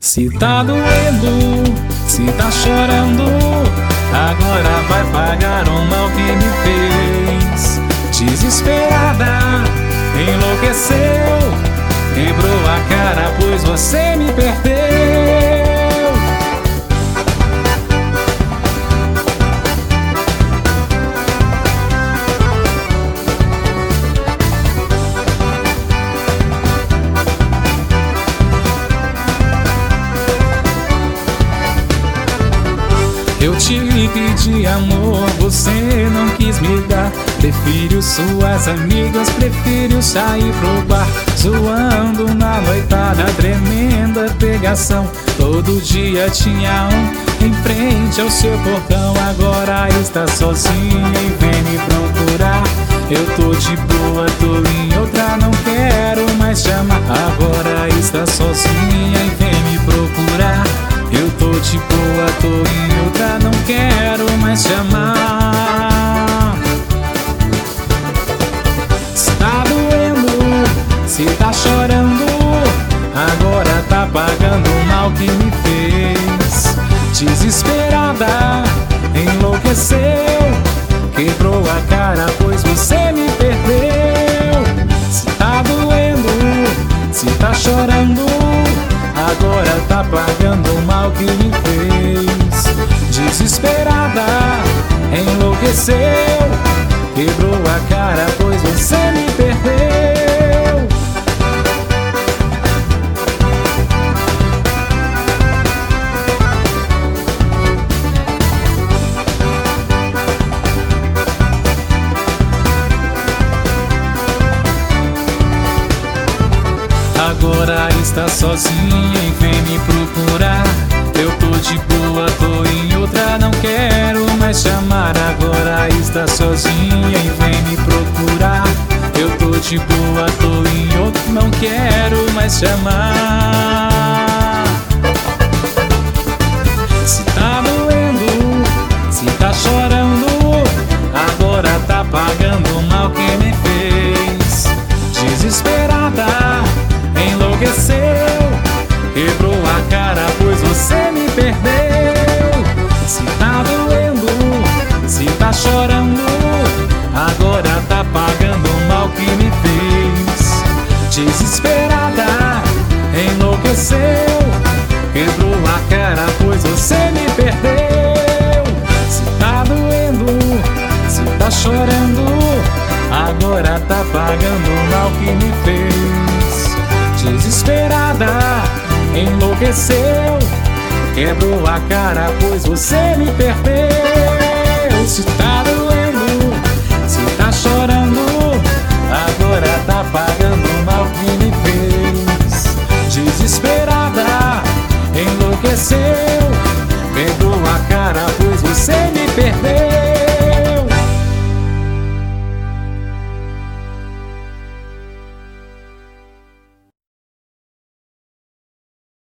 Se tá doendo, se tá chorando, agora vai pagar o mal que me fez. Desesperada, enlouqueceu, quebrou a cara pois você me perdeu. Eu te pedi amor, você não quis me dar. Prefiro suas amigas, prefiro sair pro bar, zoando na noitada, tremenda pegação. Todo dia tinha um em frente ao seu portão. Agora está sozinha e vem me procurar. Eu tô de boa, tô em outra, não quero mais te amar. Agora está sozinha e vem me procurar. Eu tô de boa, tô em outra, não quero mais te amar. Se tá doendo, se tá chorando, agora tá pagando o mal que me fez. Desesperada, enlouqueceu, quebrou a cara pois você me perdeu. Se tá doendo, se tá chorando, agora tá pagando o mal que me fez. Desesperada, enlouqueceu, quebrou a cara pois você me perdeu. Agora está sozinha e vem me procurar. Eu tô de boa, tô em outra, não quero mais te amar. Agora está sozinha e vem me procurar. Eu tô de boa, tô em outra, não quero mais te amar. Se tá doendo, se tá chorando, agora tá pagando o mal que me fez. Desesperada, enlouqueceu, quebrou a cara pois você me perdeu. Se tá doendo, se tá chorando, agora tá pagando o mal que me fez. Desesperada, enlouqueceu, quebrou a cara pois você me perdeu. Se tá doendo, se tá chorando, agora tá pagando o mal que me fez. Desesperada, enlouqueceu, quebrou a cara pois você me perdeu. Se tá